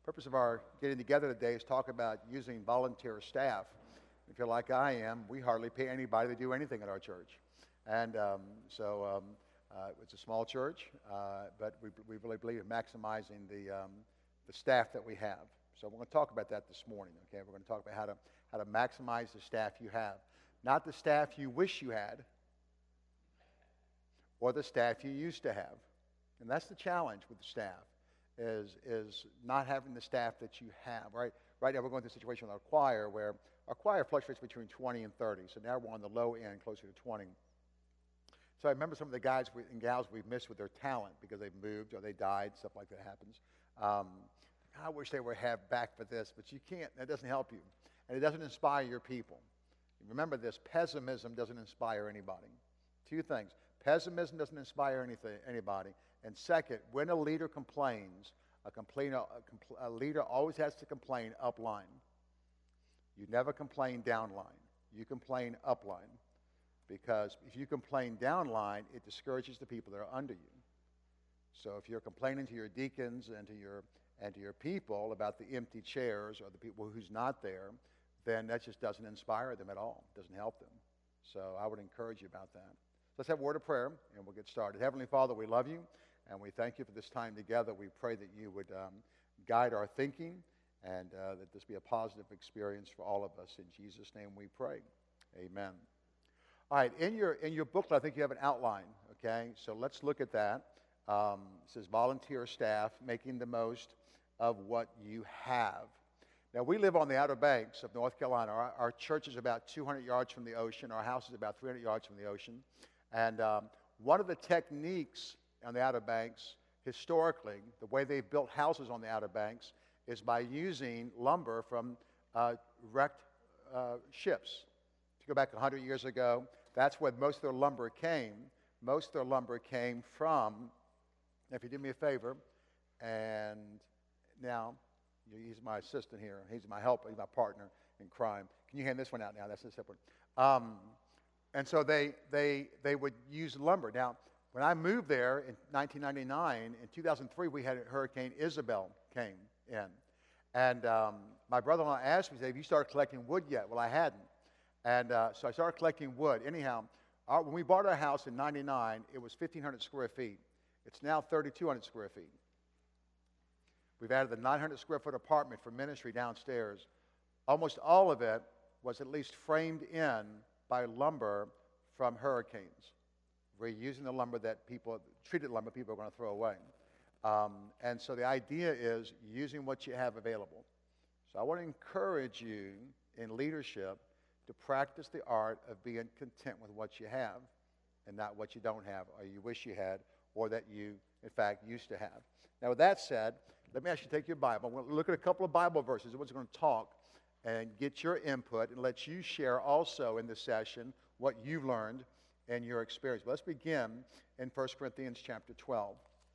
purpose of our getting together today is talk about using volunteer staff. If you're like I am, we hardly pay anybody to do anything at our church. And it's a small church, but we really believe in maximizing the staff that we have. So we're going to talk about that this morning, okay? We're going to talk about how to maximize the staff you have. Not the staff you wish you had, or the staff you used to have. And that's the challenge with the staff, is not having the staff that you have, right? Right now we're going through a situation with our choir where our choir fluctuates between 20 and 30. So now we're on the low end, closer to 20. So I remember some of the guys and gals we've missed with their talent because they've moved or they died, stuff like that happens. I wish they would have back for this, but you can't. That doesn't help you. And it doesn't inspire your people. Remember this, pessimism doesn't inspire anybody. Two things. Pessimism doesn't inspire anybody. And second, when a leader complains, a leader always has to complain upline. You never complain downline. You complain upline. Because if you complain downline, it discourages the people that are under you. So if you're complaining to your deacons and to your people about the empty chairs or the people who's not there, then that just doesn't inspire them at all. It doesn't help them. So I would encourage you about that. Let's have a word of prayer, and we'll get started. Heavenly Father, we love you, and we thank you for this time together. We pray that you would guide our thinking, and that this be a positive experience for all of us. In Jesus' name we pray. Amen. All right, in your booklet, I think you have an outline, okay? So let's look at that. It says volunteer staff, making the most of what you have. Now, we live on the Outer Banks of North Carolina. Our church is about 200 yards from the ocean. Our house is about 300 yards from the ocean. And one of the techniques on the Outer Banks, historically, the way they've built houses on the Outer Banks, is by using lumber from wrecked ships. To go back 100 years ago, that's where most of their lumber came. Most of their lumber came from, if you do me a favor, and now, he's my assistant here. He's my helper. He's my partner in crime. Can you hand this one out now? That's a separate. And so they would use lumber. Now, when I moved there in 1999, in 2003, we had Hurricane Isabel came in. And my brother-in-law asked me, have you started collecting wood yet? Well, I hadn't. And so I started collecting wood. Anyhow, when we bought our house in 99, it was 1,500 square feet. It's now 3,200 square feet. We've added the 900 square foot apartment for ministry downstairs. Almost all of it was at least framed in by lumber from hurricanes. We're using the lumber that treated lumber people are going to throw away. And so the idea is using what you have available. So I want to encourage you in leadership to practice the art of being content with what you have and not what you don't have or you wish you had or that you, in fact, used to have. Now, with that said, let me actually take your Bible. I'm going to look at a couple of Bible verses. We're going to talk and get your input and let you share also in this session what you've learned and your experience. But let's begin in 1 Corinthians chapter 12.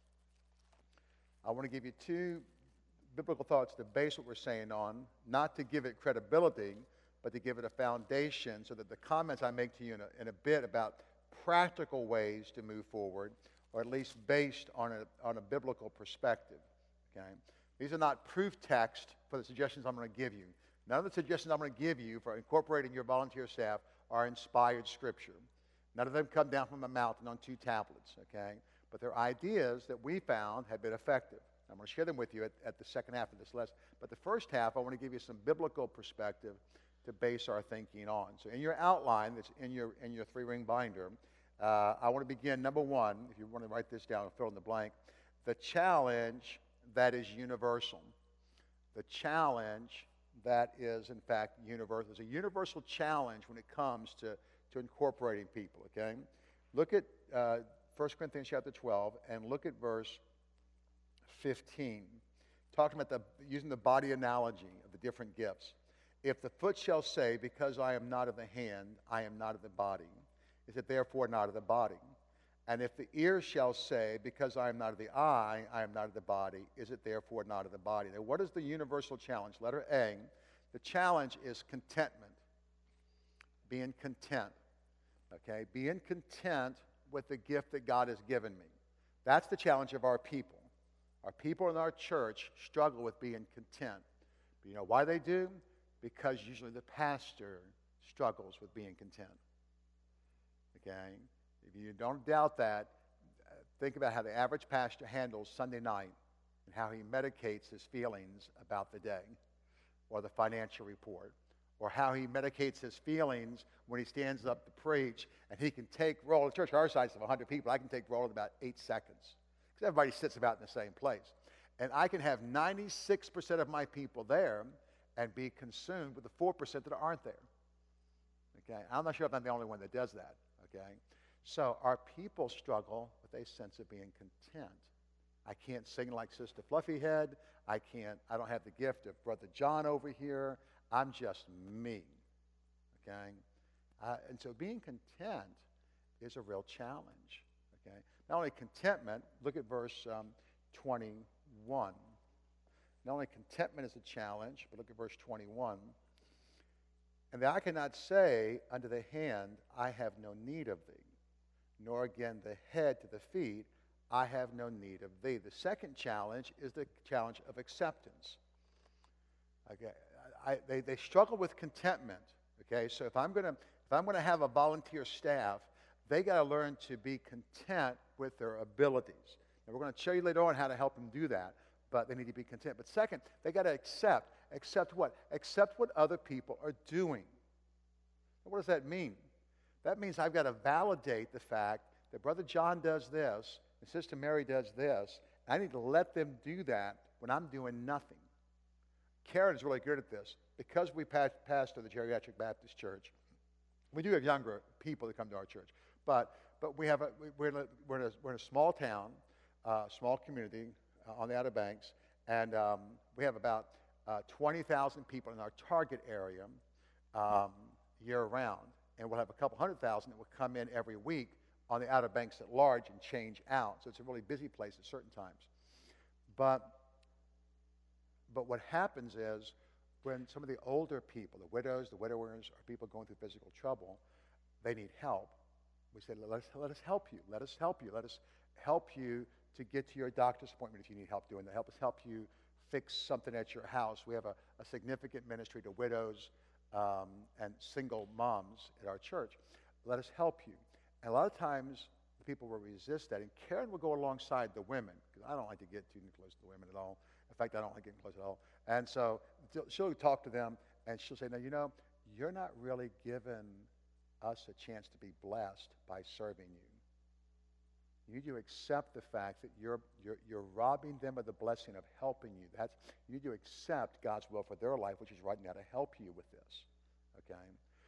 I want to give you two biblical thoughts to base what we're saying on, not to give it credibility, but to give it a foundation so that the comments I make to you in a bit about practical ways to move forward, or at least based on a biblical perspective. Okay? These are not proof text for the suggestions I'm going to give you. None of the suggestions I'm going to give you for incorporating your volunteer staff are inspired scripture. None of them come down from a mountain on 2 tablets, okay? But they're ideas that we found have been effective. I'm going to share them with you at the second half of this lesson. But the first half, I want to give you some biblical perspective to base our thinking on. So in your outline that's in your 3-ring binder, I want to begin, number one, if you want to write this down and fill in the blank, the challenge that is universal. The challenge that is, in fact, universal. There's a universal challenge when it comes to incorporating people, okay? Look at 1 Corinthians chapter 12 and look at verse 15. Talking about using the body analogy of the different gifts. If the foot shall say, because I am not of the hand, I am not of the body, is it therefore not of the body? And if the ear shall say, because I am not of the eye, I am not of the body, is it therefore not of the body? Now, what is the universal challenge? Letter A, the challenge is contentment. Being content. Okay? Being content with the gift that God has given me. That's the challenge of our people. Our people in our church struggle with being content. But you know why they do? Because usually the pastor struggles with being content. Okay? If you don't doubt that, think about how the average pastor handles Sunday night and how he medicates his feelings about the day or the financial report, or how he medicates his feelings when he stands up to preach, and he can take roll. The church our size of 100 people, I can take roll in about 8 seconds because everybody sits about in the same place. And I can have 96% of my people there and be consumed with the 4% that aren't there. Okay? I'm not sure if I'm the only one that does that. Okay? So our people struggle with a sense of being content. I can't sing like Sister Fluffyhead. I don't have the gift of Brother John over here. I'm just me. Okay? And so being content is a real challenge. Okay? Not only contentment, look at verse 21. Not only contentment is a challenge, but look at verse 21. And that I cannot say unto the hand, I have no need of thee, nor again the head to the feet, I have no need of thee. The second challenge is the challenge of acceptance. Okay, they struggle with contentment. Okay, so if I'm going to have a volunteer staff, they got to learn to be content with their abilities. And we're going to show you later on how to help them do that, but they need to be content. But second, they got to accept what? Accept what other people are doing. What does that mean? That means I've got to validate the fact that Brother John does this and Sister Mary does this. I need to let them do that when I'm doing nothing. Karen is really good at this. Because we pastor the Geriatric Baptist Church, we do have younger people that come to our church. But we're in a small town, small community on the Outer Banks, and we have about 20,000 people in our target area year-round. And we'll have a couple 100,000 that will come in every week on the Outer Banks at large and change out. So it's a really busy place at certain times. But what happens is when some of the older people, the widows, the widowers, or people going through physical trouble, they need help. We say, let us help you. Let us help you. Let us help you to get to your doctor's appointment if you need help doing that. Help us help you fix something at your house. We have a significant ministry to widows and single moms at our church. Let us help you. And a lot of times, the people will resist that. And Karen will go alongside the women, because I don't like to get too close to the women at all. In fact, I don't like getting close at all. And so she'll talk to them, and she'll say, now, you're not really giving us a chance to be blessed by serving you. You need to accept the fact that you're robbing them of the blessing of helping you. You need to accept God's will for their life, which is right now to help you with this. Okay?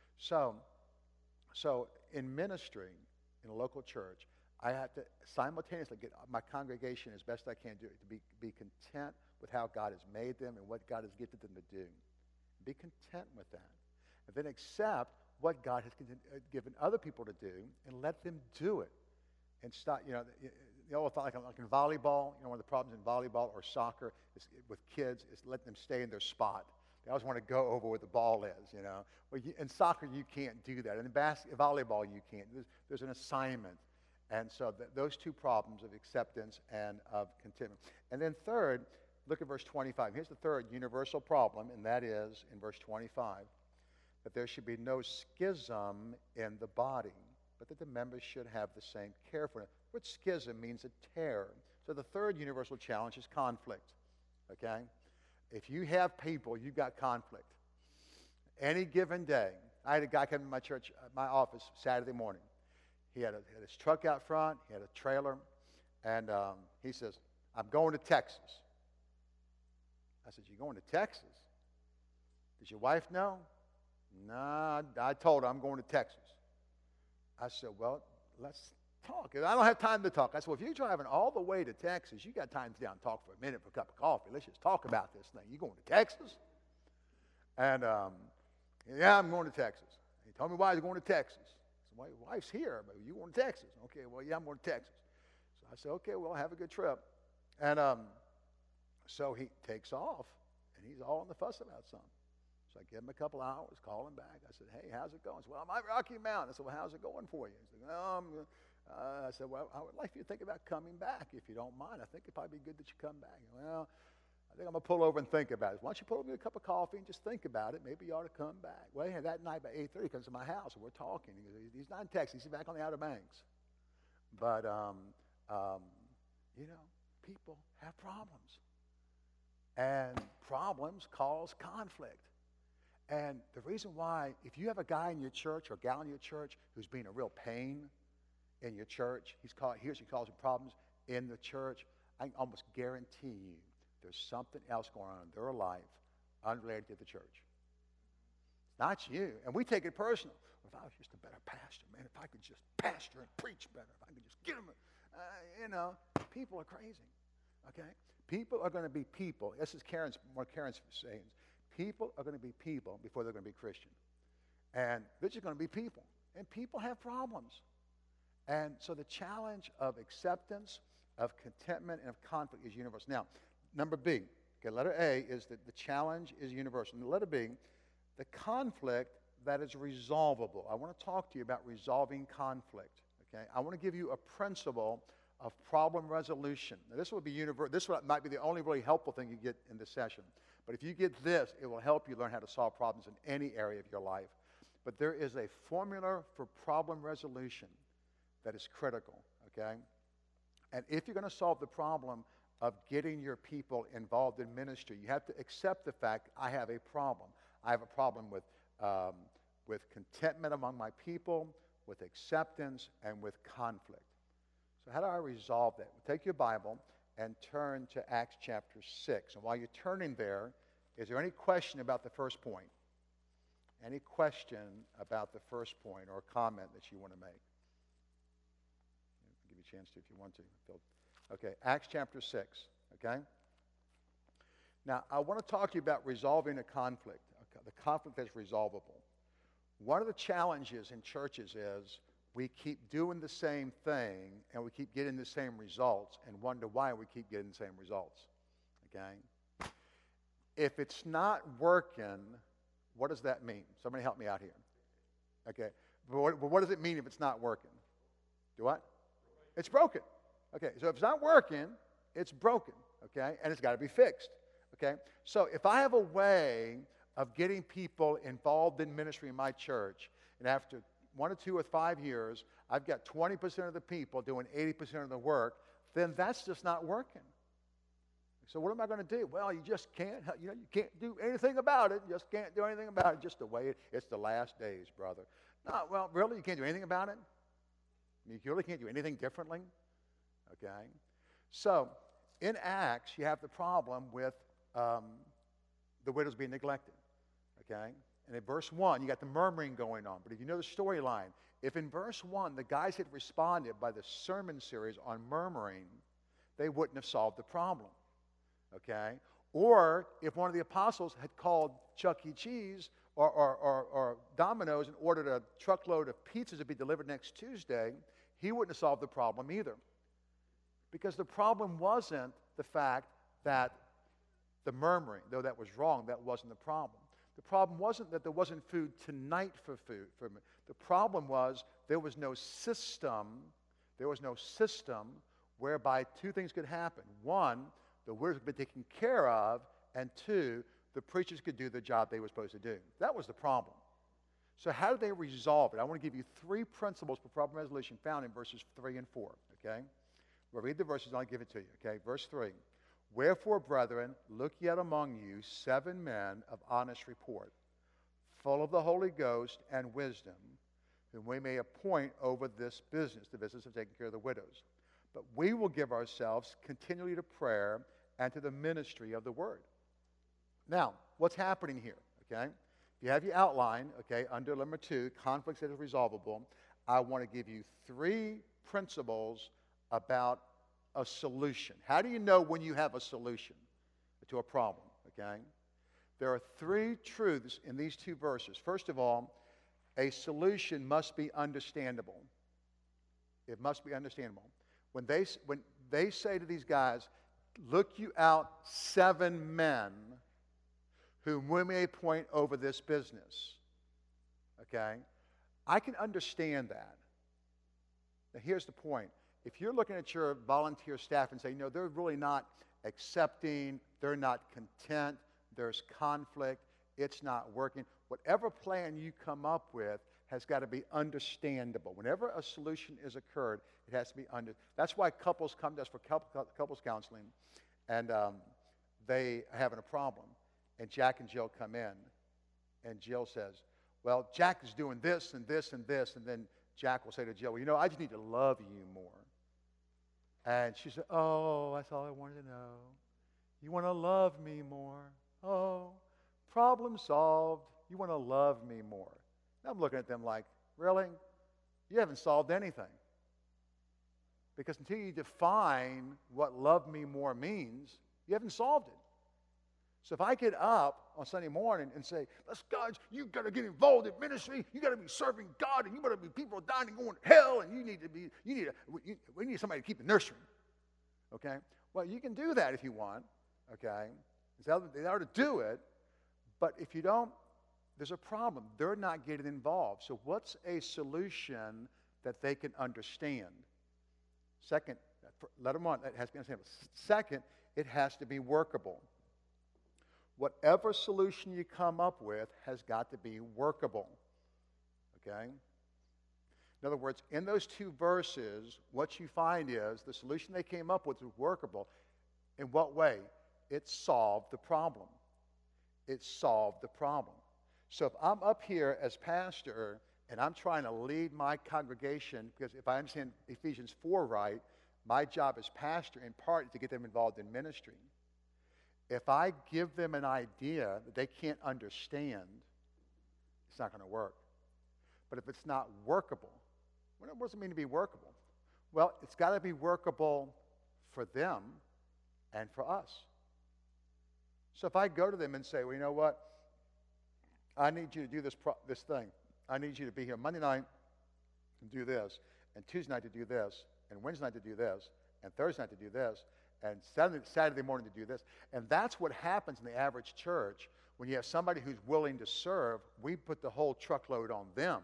So in ministry in a local church, I have to simultaneously get my congregation as best I can do to be content with how God has made them and what God has gifted them to do. Be content with that. And then accept what God has given other people to do and let them do it. And stop, the old thought, like in volleyball, one of the problems in volleyball or soccer is with kids is let them stay in their spot. They always want to go over where the ball is, Well, in soccer, you can't do that. In volleyball, you can't. There's an assignment. And so those two problems of acceptance and of contentment. And then third, look at verse 25. Here's the third universal problem, and that is in verse 25, that there should be no schism in the body, but that the members should have the same care for it. What schism means a tear. So the third universal challenge is conflict. Okay? If you have people, you've got conflict. Any given day, I had a guy come to my church, my office Saturday morning. He had his truck out front, he had a trailer, and he says, I'm going to Texas. I said, you're going to Texas? Does your wife know? No, I told her I'm going to Texas. I said, well, let's talk. I don't have time to talk. I said, well, if you're driving all the way to Texas, you got time to sit down and talk for a minute for a cup of coffee. Let's just talk about this thing. You going to Texas? And, yeah, I'm going to Texas. He told me why he's going to Texas. I said, well, your wife's here, but you going to Texas? Okay, well, yeah, I'm going to Texas. So I said, okay, well, have a good trip. And so he takes off, and he's all in the fuss about something. So I give him a couple hours, call him back. I said, hey, how's it going? He said, well, I'm at Rocky Mountain. I said, well, how's it going for you? He said, well, I said, well, I would like you to think about coming back if you don't mind. I think it'd probably be good that you come back. Well, I think I'm going to pull over and think about it. Why don't you pull over and get a cup of coffee and just think about it? Maybe you ought to come back. Well, yeah, that night by 8:30 he comes to my house and we're talking. He's not in Texas. He's back on the Outer Banks. But, people have problems. And problems cause conflict. And the reason why, if you have a guy in your church or a gal in your church who's being a real pain in your church, he or she causing problems in the church, I can almost guarantee you there's something else going on in their life unrelated to the church. It's not you. And we take it personal. If I was just a better pastor, man, if I could just pastor and preach better, if I could just get them, people are crazy, okay? People are going to be people. This is one of Karen's sayings. People are going to be people before they're going to be Christian. And they're just going to be people. And people have problems. And so the challenge of acceptance, of contentment, and of conflict is universal. Now, number B, okay, letter A is that the challenge is universal. And letter B, the conflict that is resolvable. I want to talk to you about resolving conflict. Okay, I want to give you a principle of problem resolution. Now, this will be universal. This might be the only really helpful thing you get in this session. But if you get this, it will help you learn how to solve problems in any area of your life. But there is a formula for problem resolution that is critical, okay? And if you're going to solve the problem of getting your people involved in ministry, you have to accept the fact, I have a problem. I have a problem with contentment among my people, with acceptance, and with conflict. So how do I resolve that? Well, take your Bible and turn to Acts chapter 6. And while you're turning there, is there any question about the first point? Any question about the first point or comment that you want to make? I'll give you a chance to if you want to. Okay, Acts chapter 6, okay? Now, I want to talk to you about resolving a conflict, the conflict that's resolvable. One of the challenges in churches is we keep doing the same thing and we keep getting the same results and wonder why we keep getting the same results, okay? If it's not working, what does that mean? Somebody help me out here. Okay, but what does it mean if it's not working? Do what? It's broken. Okay, so if it's not working, it's broken, okay? And it's got to be fixed, okay? So if I have a way of getting people involved in ministry in my church, and after 1 or 2 or 5 years, I've got 20% of the people doing 80% of the work, then that's just not working. So what am I going to do? Well, you just can't, you can't do anything about it. You just can't do anything about it. Just the way it's the last days, brother. No, well, really, you can't do anything about it? You really can't do anything differently? Okay? So, in Acts, you have the problem with the widows being neglected. Okay? And in verse 1, you got the murmuring going on. But if you know the storyline, if in verse 1 the guys had responded by the sermon series on murmuring, they wouldn't have solved the problem. Okay? Or if one of the apostles had called Chuck E. Cheese or Domino's and ordered a truckload of pizzas to be delivered next Tuesday, he wouldn't have solved the problem either. Because the problem wasn't the fact that the murmuring, though that was wrong, that wasn't the problem. The problem wasn't that there wasn't food tonight for food. The problem was there was no system. There was no system whereby two things could happen. One, the widows could be taken care of, and two, the preachers could do the job they were supposed to do. That was the problem. So how did they resolve it? I want to give you 3 principles for problem resolution found in verses 3 and 4, okay? We'll read the verses and I'll give it to you, okay? Verse 3, wherefore, brethren, look yet among you 7 men of honest report, full of the Holy Ghost and wisdom, whom we may appoint over this business, the business of taking care of the widows. But we will give ourselves continually to prayer and to the ministry of the word. Now, what's happening here, okay? If you have your outline, okay, under number 2, conflicts that are resolvable, I want to give you 3 principles about a solution. How do you know when you have a solution to a problem, okay? There are 3 truths in these 2 verses. First of all, a solution must be understandable. It must be understandable. When they say to these guys, look you out 7 men whom we may appoint over this business, okay? I can understand that. Now, here's the point. If you're looking at your volunteer staff and say, no, they're really not accepting, they're not content, there's conflict, it's not working, whatever plan you come up with has got to be understandable. Whenever a solution is occurred, it has to be That's why couples come to us for couples counseling, and they are having a problem. And Jack and Jill come in, and Jill says, well, Jack is doing this and this and this, and then Jack will say to Jill, well, you know, I just need to love you more. And she said, oh, that's all I wanted to know. You want to love me more. Oh, problem solved. You want to love me more. And I'm looking at them like, really? You haven't solved anything. Because until you define what love me more means, you haven't solved it. So if I get up on Sunday morning and say, let's guys, you've got to get involved in ministry, you got to be serving God, and you got to be people dying and going to hell, and we need somebody to keep the nursery. Okay? Well, you can do that if you want. Okay? They ought to do it, but if you don't, there's a problem. They're not getting involved. So what's a solution that they can understand? Second, let them on. It has to be understandable. Second, it has to be workable. Whatever solution you come up with has got to be workable. Okay? In other words, in those two verses, what you find is the solution they came up with was workable. In what way? It solved the problem. It solved the problem. So if I'm up here as pastor and I'm trying to lead my congregation, because if I understand Ephesians 4 right, my job as pastor in part is to get them involved in ministry. If I give them an idea that they can't understand, it's not going to work. But if it's not workable, what does it mean to be workable? Well, it's got to be workable for them and for us. So if I go to them and say, well, you know what? I need you to do this thing. I need you to be here Monday night and do this, and Tuesday night to do this, and Wednesday night to do this, and Thursday night to do this, and Saturday morning to do this. And that's what happens in the average church. When you have somebody who's willing to serve, we put the whole truckload on them.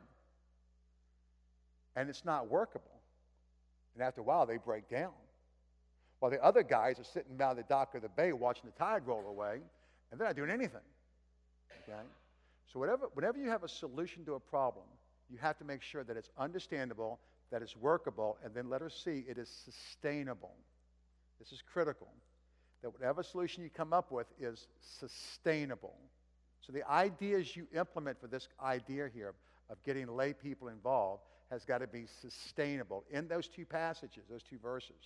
And it's not workable. And after a while, they break down. While the other guys are sitting by the dock of the bay watching the tide roll away, and they're not doing anything. Okay? So whenever you have a solution to a problem, you have to make sure that it's understandable, that it's workable, and then letter C, it is sustainable. This is critical, that whatever solution you come up with is sustainable. So the ideas you implement for this idea here of getting lay people involved has got to be sustainable. In those two passages, those two verses,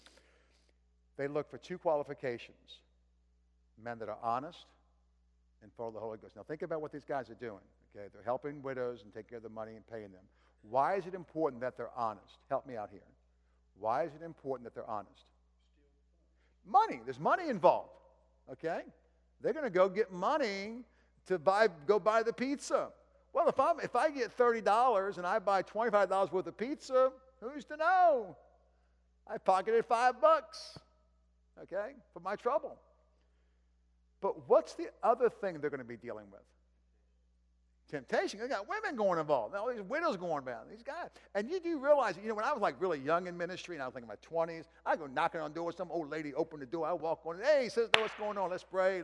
they look for two qualifications: men that are honest and full of the Holy Ghost. Now think about what these guys are doing. Okay, they're helping widows and taking care of the money and paying them. Why is it important that they're honest? Help me out here. Why is it important that they're honest? Money. There's money involved. Okay? They're going to go get money to go buy the pizza. Well, if I get $30 and I buy $25 worth of pizza, who's to know? I pocketed $5, okay, for my trouble. But what's the other thing they're going to be dealing with? Temptation. They got women going involved. All these widows going around. These guys. And you do realize, when I was like really young in ministry, and I was like in my 20s, I'd go knocking on doors. Some old lady opened the door. I walk on. Hey, sister, what's going on? Let's pray.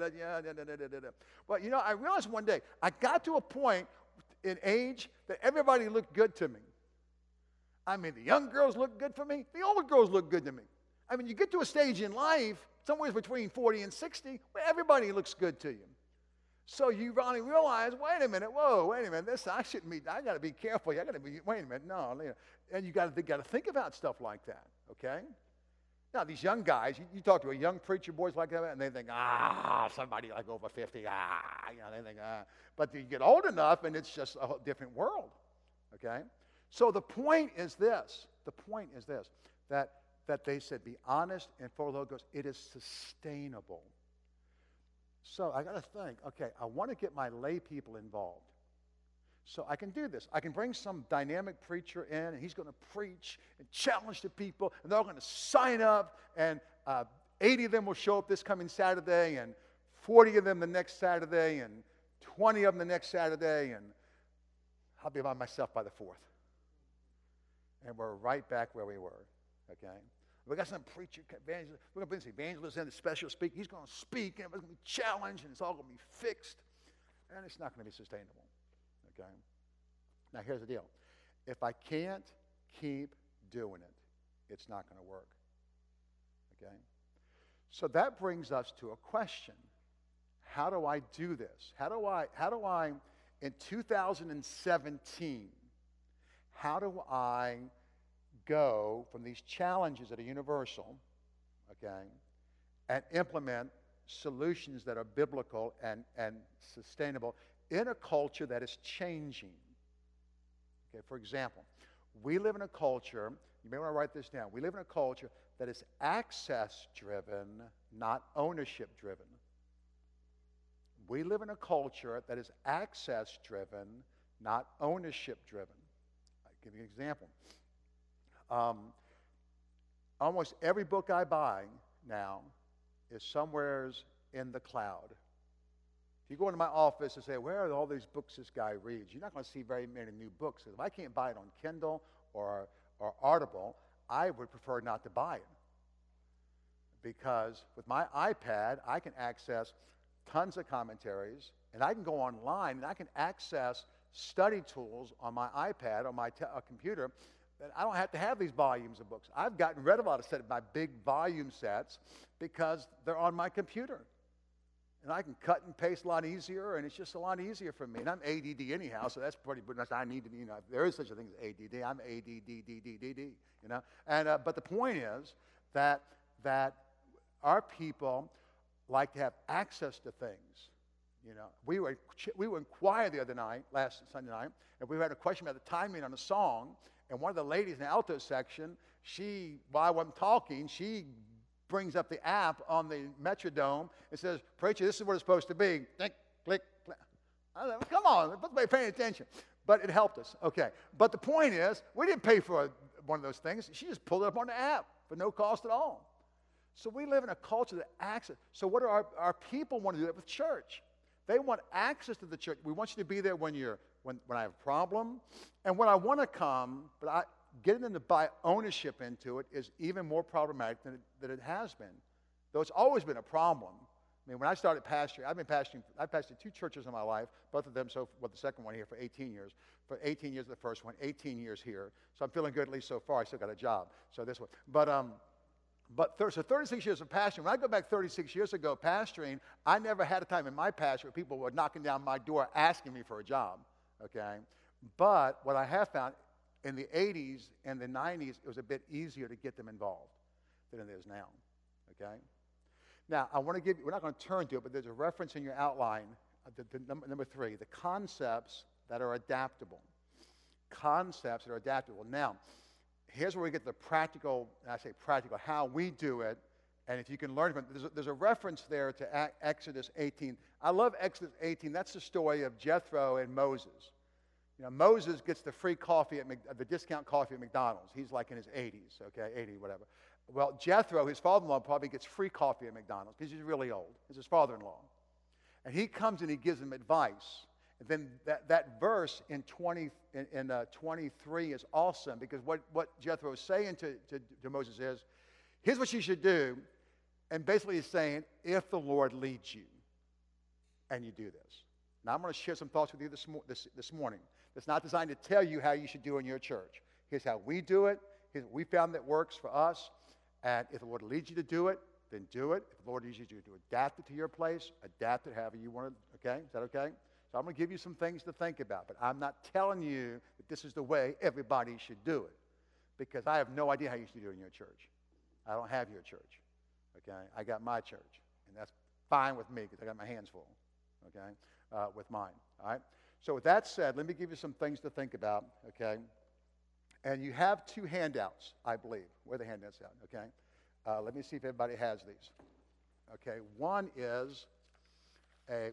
But I realized one day I got to a point in age that everybody looked good to me. I mean, the young girls look good for me. The old girls look good to me. I mean, you get to a stage in life, somewhere between 40 and 60, where everybody looks good to you. So you finally realize, wait a minute, I shouldn't be, I got to be careful. I got to be, wait a minute, no. And you got to think about stuff like that, okay? Now, these young guys, you talk to a young preacher, boys like that, and they think, somebody like over 50, they think, But you get old enough, and it's just a whole different world, okay? So the point is this, that they said, be honest and full of the Holy Ghost. It is sustainable. So I got to think, okay, I want to get my lay people involved. So I can do this. I can bring some dynamic preacher in, and he's going to preach and challenge the people, and they're all going to sign up, and 80 of them will show up this coming Saturday, and 40 of them the next Saturday, and 20 of them the next Saturday, and I'll be by myself by the 4th. And we're right back where we were, okay? We got some preacher, evangelist. We're going to bring this evangelist in, the special speaker. He's going to speak, and it's going to be challenged, and it's all going to be fixed. And it's not going to be sustainable, okay? Now, here's the deal. If I can't keep doing it, it's not going to work, okay? So that brings us to a question. How do I do this? How do I, in 2017, how do I go from these challenges that are universal, okay, and implement solutions that are biblical and sustainable in a culture that is changing? Okay, for example, we live in a culture, you may want to write this down, we live in a culture that is access-driven, not ownership-driven. We live in a culture that is access-driven, not ownership-driven. I'll give you an example. Almost every book I buy now is somewheres in the cloud. If you go into my office and say, where are all these books this guy reads? You're not going to see very many new books. If I can't buy it on Kindle or Audible, I would prefer not to buy it. Because with my iPad, I can access tons of commentaries, and I can go online and I can access study tools on my iPad, on my computer, that I don't have to have these volumes of books. I've gotten rid of a lot of my big volume sets because they're on my computer. And I can cut and paste a lot easier, and it's just a lot easier for me. And I'm ADD anyhow, so that's pretty good. I need to be, if there is such a thing as ADD, I'm ADDDDD, And, but the point is that our people like to have access to things. We were in choir the other night, last Sunday night, and we had a question about the timing on a song, and one of the ladies in the alto section, while I wasn't talking, she brings up the app on the Metrodome and says, preacher, this is what it's supposed to be. Click, click, click. I said, come on, everybody paying attention. But it helped us. Okay. But the point is, we didn't pay for one of those things. She just pulled it up on the app for no cost at all. So we live in a culture that access. So what do our people want to do that with church? They want access to the church. We want you to be there when I have a problem. And when I want to come, but getting them to buy ownership into it is even more problematic than it has been. Though it's always been a problem. I mean, when I started pastoring, I pastored 2 churches in my life, both of them, the second one here for 18 years. For 18 years the first one, 18 years here. So I'm feeling good at least so far. I still got a job. So this one. So 36 years of pastoring. When I go back 36 years ago pastoring, I never had a time in my pastor where people were knocking down my door asking me for a job. Okay? But what I have found, in the 80s and the 90s, it was a bit easier to get them involved than it is now, okay? Now, I want to give you, we're not going to turn to it, but there's a reference in your outline, number 3, the concepts that are adaptable. Concepts that are adaptable. Now, here's where we get the practical, and I say practical, how we do it, and if you can learn from it. There's a reference there to Exodus 18. I love Exodus 18. That's the story of Jethro and Moses. Moses gets the free coffee the discount coffee at McDonald's. He's like in his 80s, okay, 80, whatever. Well, Jethro, his father-in-law, probably gets free coffee at McDonald's because he's really old. He's his father-in-law. And he comes and he gives him advice. And then that verse in 23 is awesome because what Jethro is saying to Moses is, here's what you should do. And basically he's saying, if the Lord leads you and you do this. Now I'm going to share some thoughts with you this morning. It's not designed to tell you how you should do in your church. Here's how we do it. Here's what we found that works for us. And if the Lord leads you to do it, then do it. If the Lord leads you to adapt it to your place, adapt it however you want to, okay? Is that okay? So I'm going to give you some things to think about. But I'm not telling you that this is the way everybody should do it. Because I have no idea how you should do it in your church. I don't have your church, okay? I got my church. And that's fine with me because I got my hands full, okay, with mine, all right? So with that said, let me give you some things to think about, okay? And you have 2 handouts, I believe. Where are the handouts at, okay? Let me see if everybody has these. Okay, one is a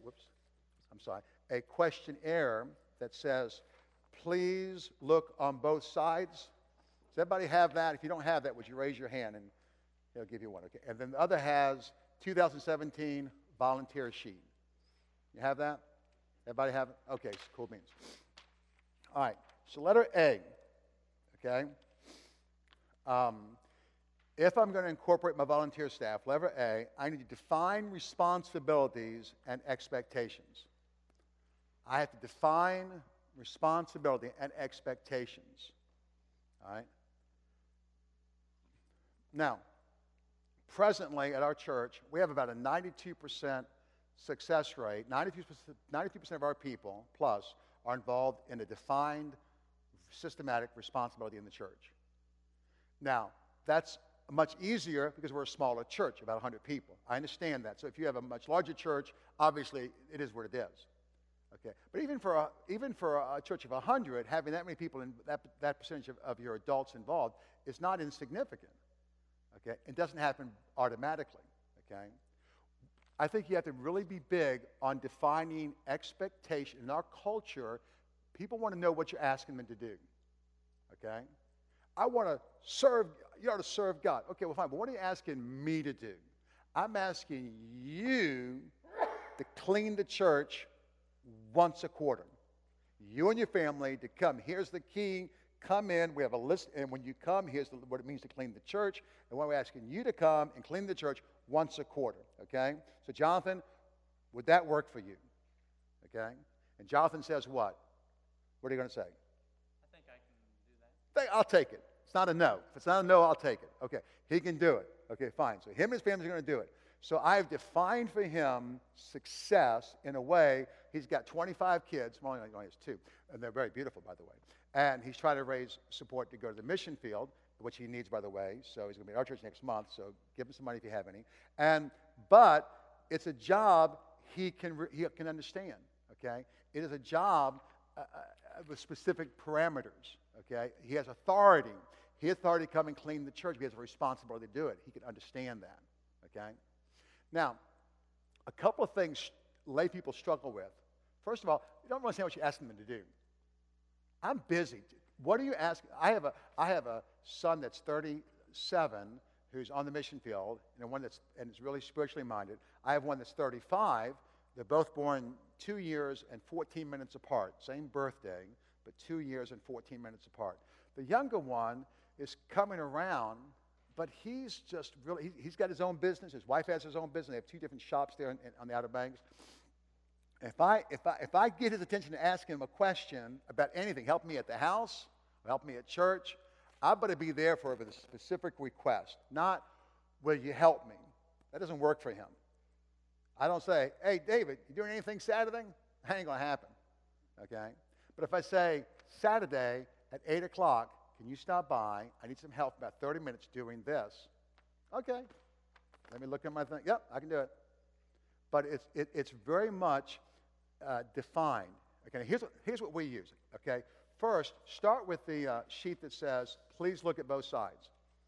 questionnaire that says, please look on both sides. Does everybody have that? If you don't have that, would you raise your hand and he'll give you one, okay? And then the other has 2017 volunteer sheet. You have that? Everybody have it? Okay, cool beans. All right, so letter A, okay? Um, if I'm going to incorporate my volunteer staff, letter A, I need to define responsibilities and expectations. I have to define responsibility and expectations. All right? Now, presently at our church, we have about a 92% success rate. 92% of our people, plus, are involved in a defined, systematic responsibility in the church. Now, that's much easier because we're a smaller church, about 100 people. I understand that. So if you have a much larger church, obviously it is what it is. Okay, but even for a church of 100, having that many people, in that percentage of your adults involved is not insignificant. Okay, it doesn't happen automatically. Okay, I think you have to really be big on defining expectation. In our culture, people want to know what you're asking them to do. Okay, I want to serve. You ought to serve God. Okay, well, fine. But what are you asking me to do? I'm asking you to clean the church once a quarter. You and your family to come. Here's the key. Come in. We have a list. And when you come, here's what it means to clean the church. And we're asking you to come and clean the church once a quarter. Okay? So, Jonathan, would that work for you? Okay? And Jonathan says what? What are you going to say? I think I can do that. I'll take it. It's not a no. If it's not a no, I'll take it. Okay. He can do it. Okay, fine. So him and his family are going to do it. So I've defined for him success in a way. He's got 25 kids. Well, he only has 2. And they're very beautiful, by the way. And he's trying to raise support to go to the mission field, which he needs, by the way. So he's going to be at our church next month. So give him some money if you have any. But it's a job he can understand. Okay? It is a job with specific parameters. Okay? He has authority. He has authority to come and clean the church. He has a responsibility to do it. He can understand that. Okay? Now, a couple of things lay people struggle with. First of all, you don't understand what you're asking them to do. I'm busy. What are you asking? I have a son that's 37 who's on the mission field, and one that's is really spiritually minded. I have one that's 35. They're both born 2 years and 14 minutes apart. Same birthday, but 2 years and 14 minutes apart. The younger one is coming around, but he's just really, he's got his own business. His wife has his own business. They have 2 different shops there on the Outer Banks. If I get his attention to ask him a question about anything, help me at the house, help me at church, I better be there for a specific request, not will you help me? That doesn't work for him. I don't say, hey, David, you doing anything Saturday? That ain't going to happen, okay? But if I say, Saturday at 8 o'clock, can you stop by? I need some help about 30 minutes doing this. Okay. Let me look at my thing. Yep, I can do it. But it's very much defined. Okay, here's what we use. Okay, first, start with the sheet that says, please look at both sides.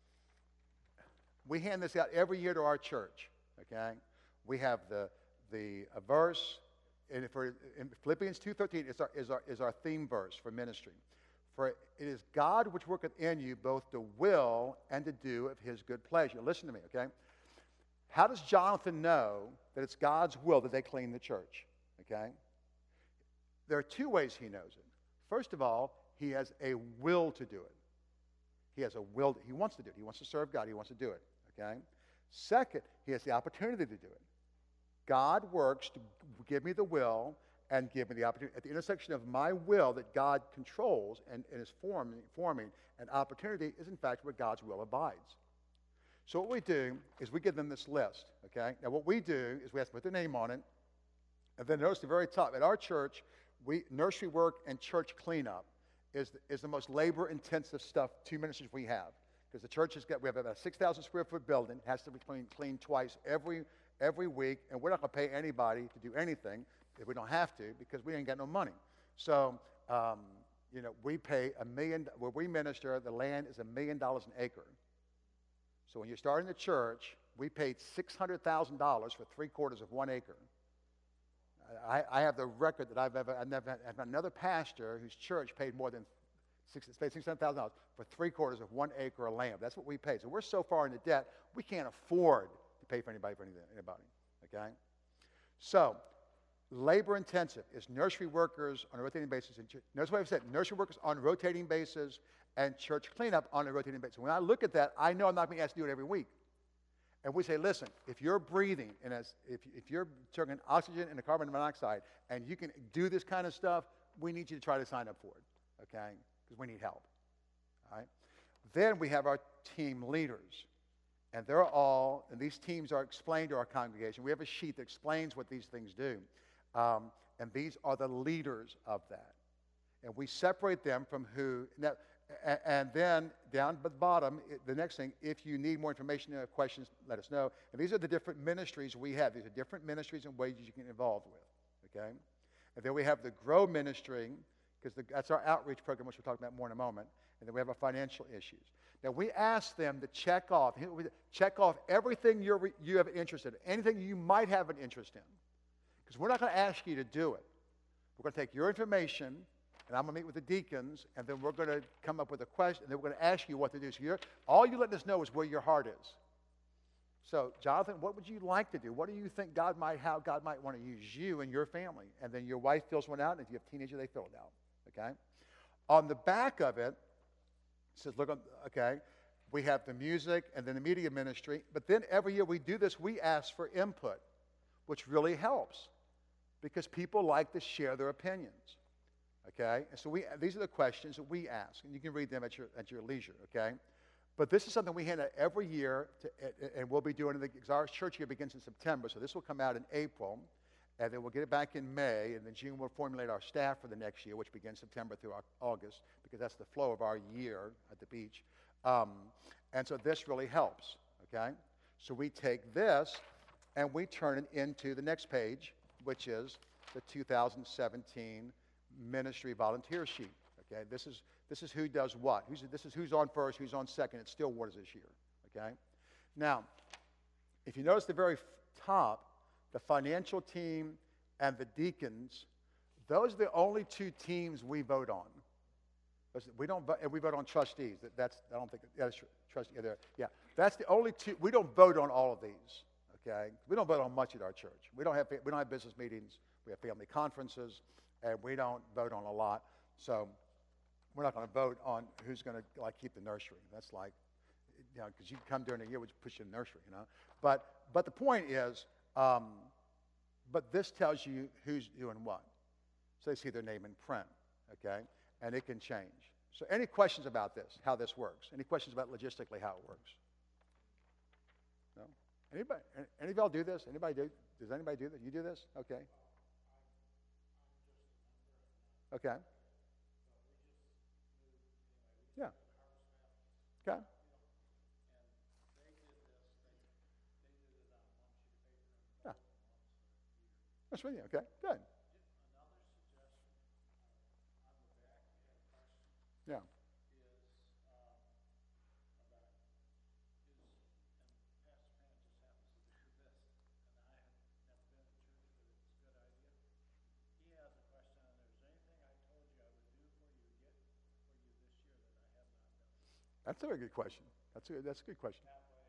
We hand this out every year to our church. Okay, we have the verse, and in Philippians 2:13 is our theme verse for ministry. For it is God which worketh in you both to will and to do of his good pleasure. Listen to me, okay? How does Jonathan know that it's God's will that they clean the church? Okay? There are 2 ways he knows it. First of all, he has a will to do it. He has a will. He wants to do it. He wants to serve God. He wants to do it. Okay? Second, he has the opportunity to do it. God works to give me the will and give me the opportunity. At the intersection of my will that God controls and is forming, an opportunity is in fact where God's will abides. So what we do is we give them this list, okay? Now what we do is we have to put their name on it, and then notice the very top. At our church, nursery work and church cleanup is the most labor-intensive stuff, 2 ministries we have. Because the church we have about a 6,000 square foot building, has to be cleaned twice every week, and we're not going to pay anybody to do anything if we don't have to, because we ain't got no money. So, we pay $1 million, where we minister, the land is $1 million an acre. So when you're starting the church, we paid $600,000 for 3/4 of 1 acre. I have the record that I've never had another pastor whose church paid more than $600,000 for 3/4 of 1 acre of land. That's what we paid. So we're so far into debt, we can't afford to pay for anybody, okay? So labor intensive is nursery workers on a rotating basis. Notice what I've said, nursery workers on a rotating basis and church cleanup on a rotating basis. When I look at that, I know I'm not being asked to do it every week. And we say, listen, if you're breathing, and if you're taking oxygen and carbon monoxide, and you can do this kind of stuff, we need you to try to sign up for it, okay? Because we need help, all right? Then we have our team leaders. And and these teams are explained to our congregation. We have a sheet that explains what these things do. And these are the leaders of that. And we separate them from who. Now, and then down at the bottom, the next thing, if you need more information or questions, let us know. And these are the different ministries we have. These are different ministries and ways you can get involved with, okay? And then we have the Grow ministry, because that's our outreach program, which we'll talk about more in a moment. And then we have our financial issues. Now, we ask them to check off everything you have an interest in, anything you might have an interest in. Because we're not going to ask you to do it. We're going to take your information, and I'm going to meet with the deacons, and then we're going to come up with a question, and then we're going to ask you what to do. So all you let us know is where your heart is. So, Jonathan, what would you like to do? What do you think how God might want to use you and your family? And then your wife fills one out, and if you have teenagers, they fill it out, okay? On the back of it, says, okay, we have the music and then the media ministry, but then every year we do this, we ask for input, which really helps because people like to share their opinions, okay? And so these are the questions that we ask, and you can read them at your leisure, okay? But this is something we hand out every year, and we'll be doing it because our church year begins in September, so this will come out in April, and then we'll get it back in May, and then June we'll formulate our staff for the next year, which begins September through August, because that's the flow of our year at the beach. And so this really helps, okay? So we take this, and we turn it into the next page, which is the 2017 ministry volunteer sheet, okay? This is who does what. This is who's on first, who's on second. It's Stillwater's this year, okay? Now, if you notice the very top, the financial team and the deacons, those are the only two teams we vote on. We don't vote, and we vote on trustees. I don't think that's trustee. Yeah, that's the only two. We don't vote on all of these. Okay, we don't vote on much at our church. We don't have business meetings. We have family conferences, and we don't vote on a lot. So we're not going to vote on who's going to keep the nursery. That's because you come during the year, we just push you in the nursery, But the point is. But this tells you who's doing what. So they see their name in print, okay? And it can change. So any questions about this, how this works? Any questions about logistically how it works? No? Anybody? Any of y'all do this? Anybody do? Does anybody do this? You do this? Okay. Okay. Yeah. Okay. That's really okay. Good. Yeah. That's a very good question. That's a good question.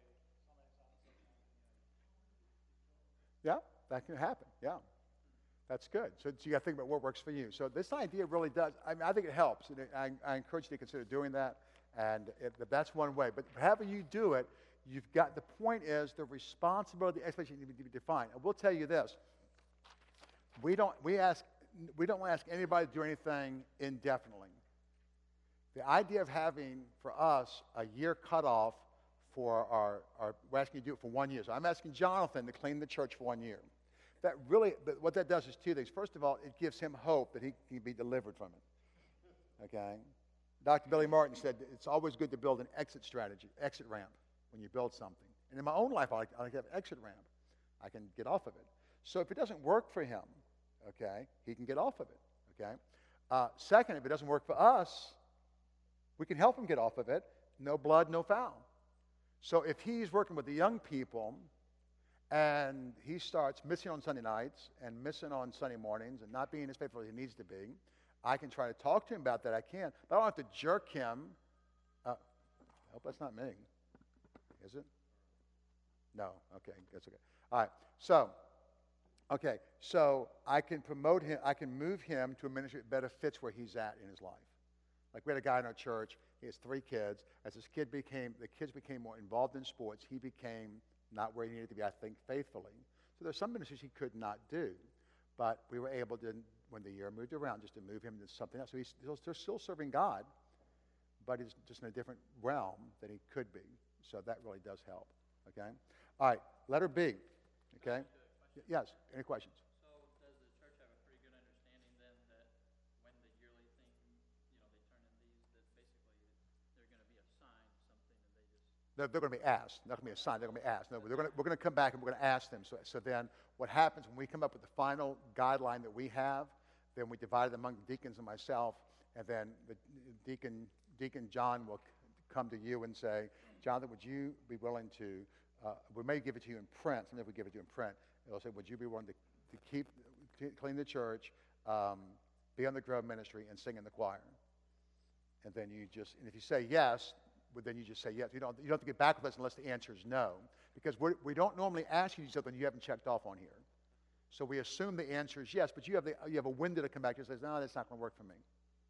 Yeah, that can happen. Yeah, that's good. So you got to think about what works for you. So this idea really does. I think it helps. And I encourage you to consider doing that. And that's one way. But however you do it, you've got. The point is the responsibility, the expectation need to be defined. And we'll tell you this: we don't ask anybody to do anything indefinitely. The idea of having for us a year cutoff for we're asking you to do it for 1 year. So I'm asking Jonathan to clean the church for 1 year. What that does is two things. First of all, it gives him hope that he can be delivered from it. Okay? Dr. Billy Martin said it's always good to build an exit ramp when you build something. And in my own life, I like to have an exit ramp. I can get off of it. So if it doesn't work for him, okay, he can get off of it. Okay? Second, if it doesn't work for us, we can help him get off of it. No blood, no foul. So if he's working with the young people and he starts missing on Sunday nights and missing on Sunday mornings and not being as faithful as he needs to be, I can try to talk to him about that. I can. But I don't have to jerk him. I hope that's not me. Is it? No. Okay. That's okay. All right. So Okay, so I can promote him, I can move him to a ministry that better fits where he's at in his life. Like we had a guy in our church, he has 3 kids. As the kids became more involved in sports, he became not where he needed to be, I think, faithfully. So there's some ministries he could not do. But we were able to, when the year moved around, just to move him to something else. So they're still serving God, but he's just in a different realm than he could be. So that really does help, okay? All right, letter B, okay? Yes, any questions? So does the church have a pretty good understanding then that when the yearly thing, they turn in these, that basically they're going to be assigned something and they just... They're going to be asked. Not going to be assigned. They're going to be asked. No, we're going to come back and we're going to ask them. So then what happens when we come up with the final guideline that we have, then we divide it among the deacons and myself, and then the Deacon John will come to you and say, Jonathan, would you be willing to, we may give it to you in print. Sometimes we give it to you in print. They'll say, would you be willing to clean the church, be on the Grove Ministry, and sing in the choir? And then and if you say yes, well, then you just say yes. You don't have to get back with us unless the answer is no. Because we don't normally ask you to do something you haven't checked off on here. So we assume the answer is yes, but you have a window to come back to and say, no, that's not going to work for me.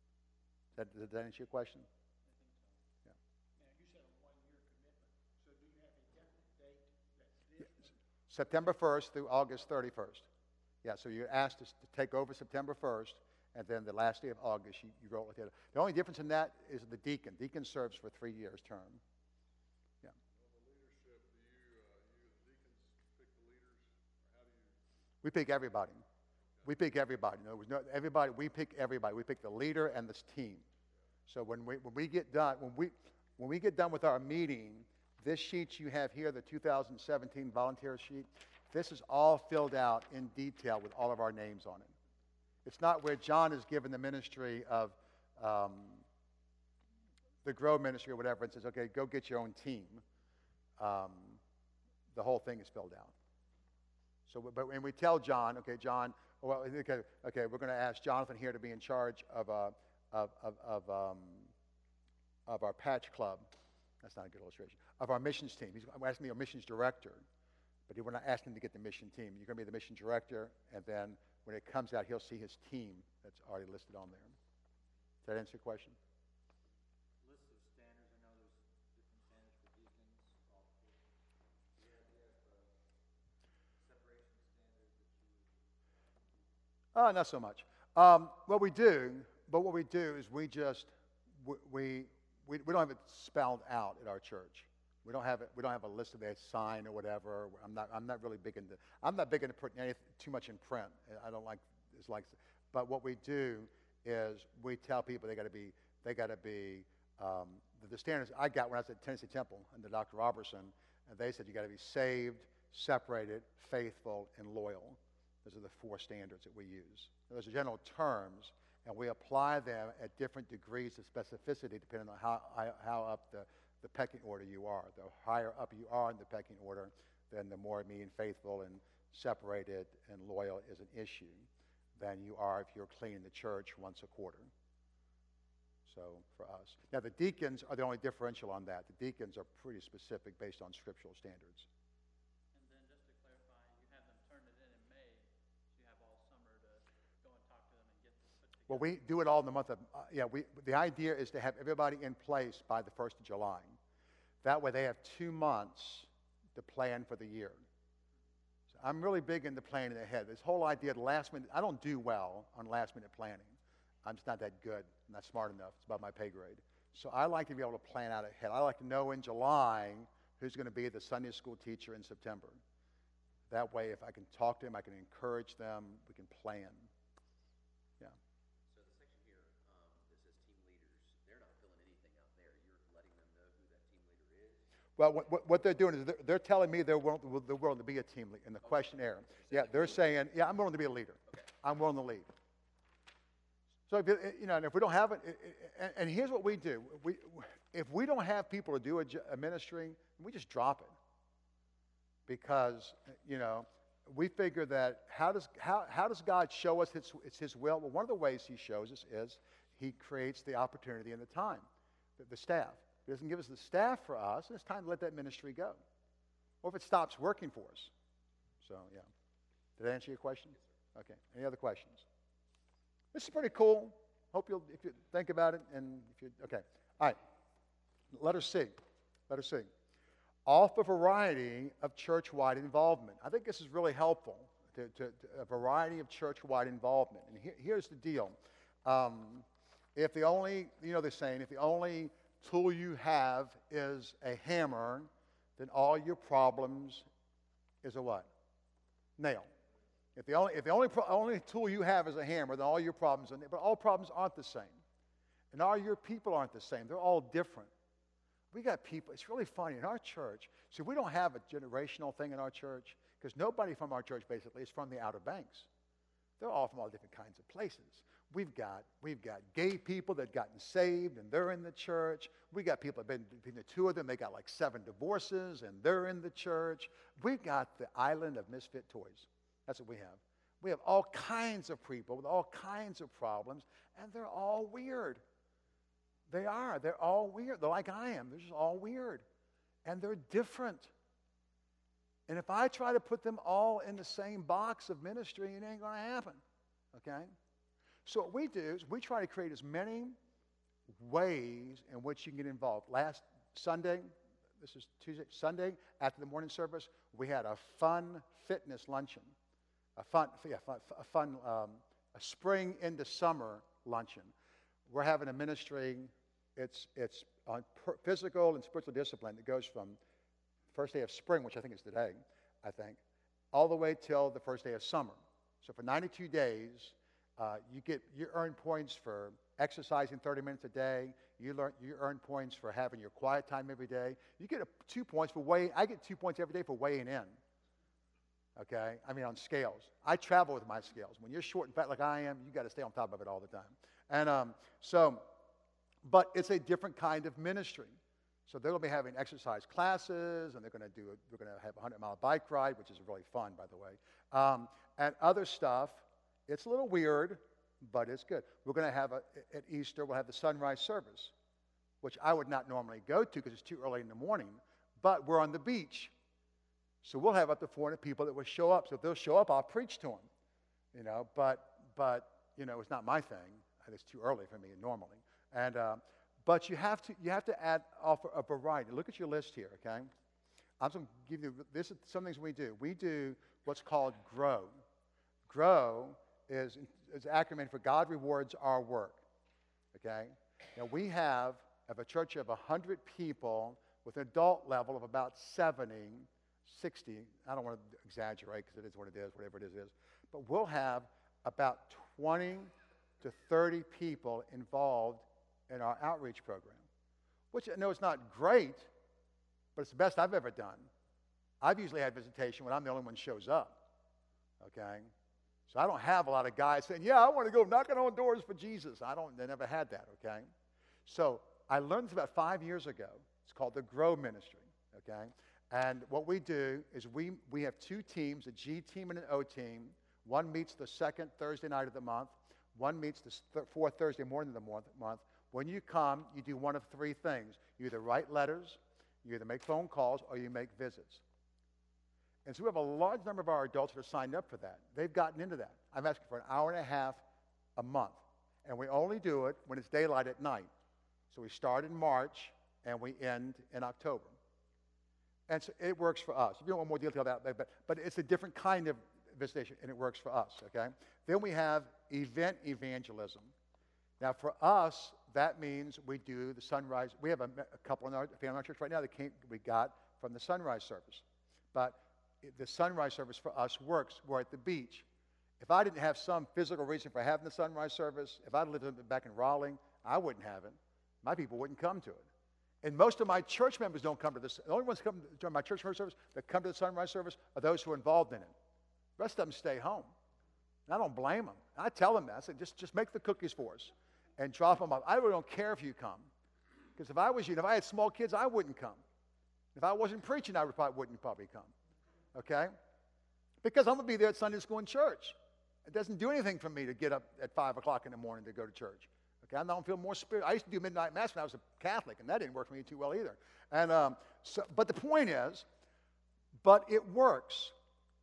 Does that answer your question? Now, you said a 1-year commitment. So do you have a definite date that's this? September 1st through August 31st. Yeah, so you're asked to take over September 1st, and then the last day of August, you roll it together. The only difference in that is the deacon. Deacon serves for 3 years term. Yeah. On the leadership, do you the deacons pick the leaders, or how do you? We pick everybody. We pick everybody. No, everybody. We pick everybody. We pick the leader and this team. So when we get done, when we get done with our meeting, this sheet you have here, the 2017 volunteer sheet, this is all filled out in detail with all of our names on it. It's not where John is given the ministry of the Grow Ministry or whatever and says, okay, go get your own team. The whole thing is filled out. So, but when we tell John, okay, John, well, okay, we're going to ask Jonathan here to be in charge of our patch club. That's not a good illustration. Of our missions team. He's asking me a missions director, but we're not asking him to get the mission team. You're going to be the mission director, and then when it comes out, he'll see his team that's already listed on there. Does that answer your question? List of standards, I know there's different standards for deacons, qualifications. Do you have separation standards that you... Not so much. What we do is we don't have it spelled out at our church. We don't have a list of a sign or whatever. I'm not big into putting too much in print. I don't like it's like. But what we do is we tell people they got to be the standards I got when I was at Tennessee Temple under Dr. Robertson, and they said you got to be saved, separated, faithful, and loyal. Those are the 4 standards that we use. Those are general terms, and we apply them at different degrees of specificity depending on how up the pecking order you are. The higher up you are in the pecking order, then the more being faithful and separated and loyal is an issue than you are if you're cleaning the church once a quarter. So for us. Now the deacons are the only differential on that. The deacons are pretty specific based on scriptural standards. And then just to clarify, you have them turn it in May, so you have all summer to go and talk to them and get this put together. Well, we do it all in the month of, the idea is to have everybody in place by the 1st of July. That way they have 2 months to plan for the year. So I'm really big into planning ahead. This whole idea of last minute, I don't do well on last minute planning. I'm just not that good. I'm not smart enough. It's above my pay grade. So I like to be able to plan out ahead. I like to know in July who's going to be the Sunday school teacher in September. That way, if I can talk to them, I can encourage them, we can plan. Yeah. So the section here that says team leaders, they're not filling anything out there. You're letting them know who that team leader is? Well, what they're doing is they're telling me they're willing to be a team leader in the questionnaire. Yeah, they're saying, yeah, I'm willing to be a leader. Okay. I'm willing to lead. So if we don't have it, and here's what we do: if we don't have people to do a ministry, we just drop it because we figure that how does God show us it's His will? Well, one of the ways He shows us is He creates the opportunity and the time, the staff. He doesn't give us the staff for us, and it's time to let that ministry go, or if it stops working for us. So yeah. Did that answer your question? Okay. Any other questions? This is pretty cool. Hope you'll, if you think about it, and if you, okay. All right. Letter C. Letter C. Offer a variety of church-wide involvement. I think this is really helpful, to a variety of church-wide involvement. And here's the deal. If the only, you know the saying, if the only tool you have is a hammer, then all your problems is a what? Nail. If the only tool you have is a hammer, then all your problems are nail. But all problems aren't the same. And all your people aren't the same. They're all different. We got people, it's really funny, in our church, see, we don't have a generational thing in our church, because nobody from our church, basically, is from the Outer Banks. They're all from all different kinds of places. We've got gay people that have gotten saved, and they're in the church. We got people that have been, between the two of them, they got like 7 divorces, and they're in the church. We've got the island of misfit toys. That's what we have. We have all kinds of people with all kinds of problems, and they're all weird. They are. They're all weird. They're like I am. They're just all weird. And they're different. And if I try to put them all in the same box of ministry, it ain't going to happen. Okay? So what we do is we try to create as many ways in which you can get involved. Last Sunday, this is Tuesday, Sunday, after the morning service, we had a fun fitness luncheon. A spring into summer luncheon. We're having a ministry, it's on physical and spiritual discipline that goes from first day of spring, which I think is today, all the way till the first day of summer. So for 92 days, you earn points for exercising 30 minutes a day. You earn points for having your quiet time every day. You get 2 points for weighing. I get 2 points every day for weighing in. Okay? I mean, on scales. I travel with my scales. When you're short and fat like I am, you got to stay on top of it all the time. And but it's a different kind of ministry. So they're going to be having exercise classes, and we're going to have a 100-mile bike ride, which is really fun, by the way. And other stuff, it's a little weird, but it's good. We're going to have, at Easter, we'll have the sunrise service, which I would not normally go to because it's too early in the morning, but we're on the beach. So we'll have up to 400 people that will show up. So if they'll show up, I'll preach to them, but it's not my thing. It's too early for me normally. And but you have to offer a variety. Look at your list here, okay? I'm going to give you, this is some things we do. We do what's called GROW. GROW is an acronym for God Rewards Our Work, okay? Now we have a church of 100 people with an adult level of about 70, 60. I don't want to exaggerate because it is what it is, whatever it is. But we'll have about 20 to 30 people involved in our outreach program, which I know is not great, but it's the best I've ever done. I've usually had visitation when I'm the only one who shows up, okay? So I don't have a lot of guys saying, yeah, I want to go knocking on doors for Jesus. They never had that, okay? So I learned this about 5 years ago. It's called the GROW Ministry, okay? And what we do is we have 2 teams, a G team and an O team. One meets the second Thursday night of the month. One meets the fourth Thursday morning of the month. When you come, you do one of 3 things. You either write letters, you either make phone calls, or you make visits. And so we have a large number of our adults that are signed up for that. They've gotten into that. I'm asking for an hour and a half a month. And we only do it when it's daylight at night. So we start in March, and we end in October. And so it works for us. If you want more detail about that, but it's a different kind of visitation, and it works for us, okay? Then we have event evangelism. Now, for us, that means we do the sunrise. We have a couple in our family in our church right now that we got from the sunrise service. But the sunrise service for us works. We're at the beach. If I didn't have some physical reason for having the sunrise service, if I lived back in Raleigh, I wouldn't have it. My people wouldn't come to it. And most of my church members don't come to this. The only ones that come to my church service that come to the sunrise service are those who are involved in it. The rest of them stay home. And I don't blame them. I tell them that. I say, just make the cookies for us and drop them off. I really don't care if you come. Because if I was you, and if I had small kids, I wouldn't come. If I wasn't preaching, I wouldn't probably come. Okay? Because I'm going to be there at Sunday school and church. It doesn't do anything for me to get up at 5 o'clock in the morning to go to church. Okay? I don't feel more spiritual. I used to do midnight mass when I was a Catholic, and that didn't work for me too well either. And but the point is, but it works.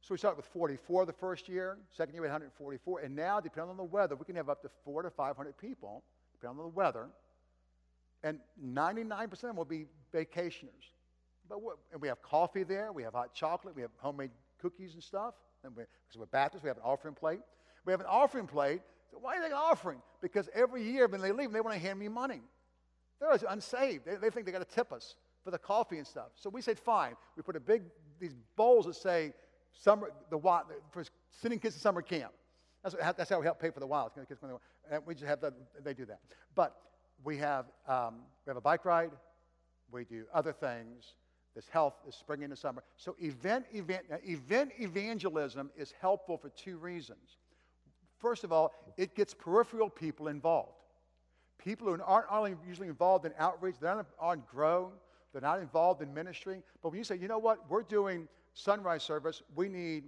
So we started with 44 the first year. Second year we had 144. And now, depending on the weather, we can have up to 400 to 500 people, depending on the weather. And 99% of them will be vacationers. And we have coffee there. We have hot chocolate. We have homemade cookies and stuff. And because we're Baptists, we have an offering plate. We have an offering plate. So why are they an offering? Because every year when they leave, they want to hand me money. They're unsaved. They think they got to tip us for the coffee and stuff. So we said, fine. We put these bowls that say for sending kids to summer camp. That's how we help pay for the Wilds. And we just have they do that. But we have a bike ride. We do other things. There's health, there's spring into summer. So event evangelism is helpful for two reasons. First of all, it gets peripheral people involved. People who aren't only usually involved in outreach, they're not on Grow, they're not involved in ministry. But when you say, you know what, we're doing sunrise service, we need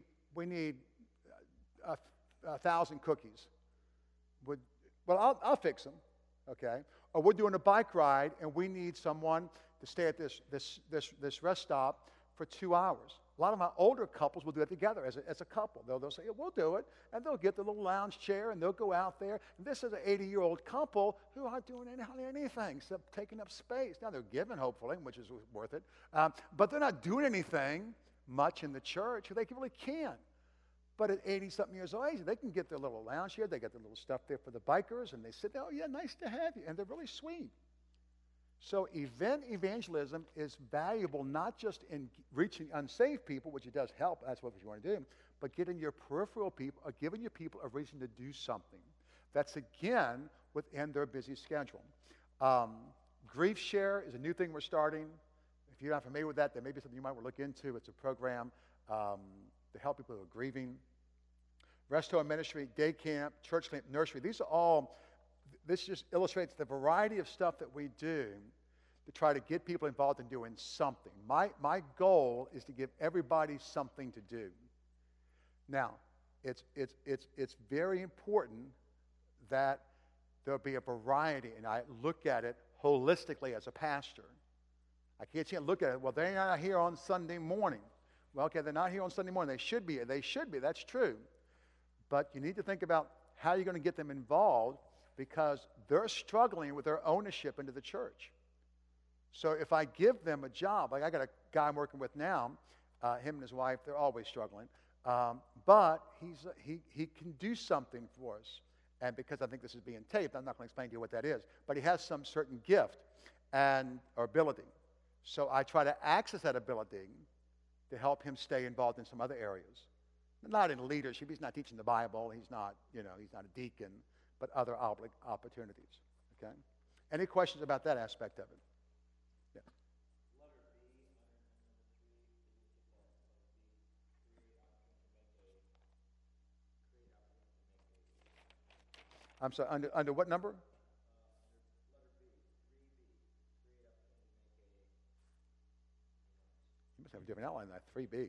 1,000 cookies. Well, I'll fix them, okay? Or we're doing a bike ride and we need someone to stay at this rest stop for 2 hours. A lot of my older couples will do it together as a couple. They'll say, yeah, we'll do it. And they'll get the little lounge chair and they'll go out there. And this is an 80-year-old couple who aren't doing anything except taking up space. Now they're giving, hopefully, which is worth it. But they're not doing anything much in the church. They really can't. But at 80-something years old age, they can get their little lounge chair. They got the little stuff there for the bikers. And they sit there, oh, yeah, nice to have you. And they're really sweet. So event evangelism is valuable not just in reaching unsaved people, which it does help, that's what you want to do, but getting your peripheral people, or giving your people a reason to do something. That's, again, within their busy schedule. Grief Share is a new thing we're starting. If you're not familiar with that, there may be something you might want to look into. It's a program to help people who are grieving. Restore Ministry, Day Camp, Church Camp, Nursery. This just illustrates the variety of stuff that we do to try to get people involved in doing something. My goal is to give everybody something to do. Now, it's very important that there'll be a variety, and I look at it holistically as a pastor. I can't look at it, well, they're not here on Sunday morning. Well, okay, they're not here on Sunday morning. They should be. That's true. But you need to think about how you're going to get them involved, because they're struggling with their ownership into the church. So if I give them a job, like I got a guy I'm working with now, him and his wife, they're always struggling, but he can do something for us. And because I think this is being taped, I'm not going to explain to you what that is, but he has some certain gift or ability. So I try to access that ability to help him stay involved in some other areas. Not in leadership. He's not teaching the Bible. He's not a deacon. But other opportunities, okay? Any questions about that aspect of it? Yeah. I'm sorry, under what number? You must have a different outline than that, 3B.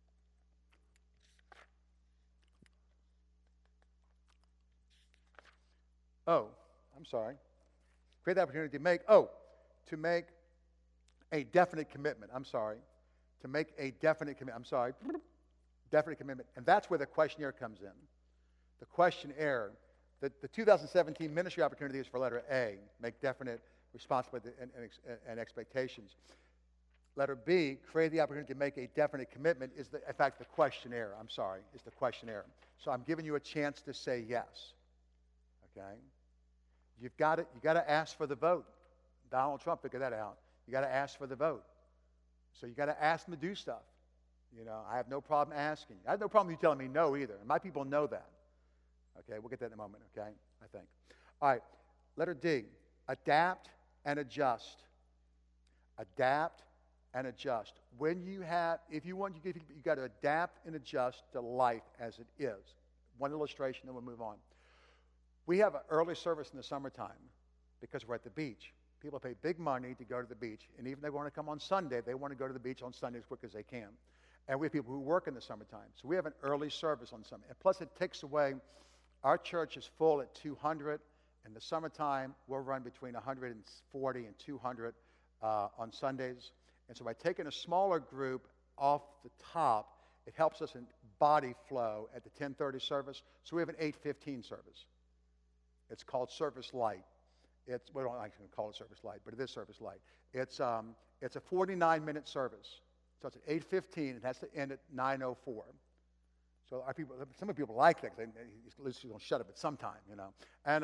Oh, I'm sorry. Create the opportunity to make a definite commitment. I'm sorry. To make a definite commitment. I'm sorry. Definite commitment. And that's where the questionnaire comes in. The questionnaire, the 2017 ministry opportunity is for letter A, make definite responsibility and expectations. Letter B, create the opportunity to make a definite commitment is, in fact, the questionnaire. I'm sorry, is the questionnaire. So I'm giving you a chance to say yes. Okay? You got to ask for the vote. Donald Trump figured that out. You got to ask for the vote. So you got to ask them to do stuff. I have no problem asking. I have no problem with you telling me no either. And my people know that. Okay, we'll get that in a moment, okay, I think. All right, letter D, adapt and adjust. Adapt and adjust. If you want, you got to adapt and adjust to life as it is. One illustration, then we'll move on. We have an early service in the summertime because we're at the beach. People pay big money to go to the beach, and even if they want to come on Sunday, they want to go to the beach on Sunday as quick as they can. And we have people who work in the summertime. So we have an early service on Sunday. And plus it takes away, our church is full at 200. In the summertime, we'll run between 140 and 200 on Sundays. And so by taking a smaller group off the top, it helps us in body flow at the 10:30 service, so we have an 8:15 service. It's called Service Light. We don't actually call it Service Light, but it is Service Light. It's a 49-minute service. So it's at 8:15. It has to end at 9:04. So some people like that because at least you don't shut up at some time, you know. And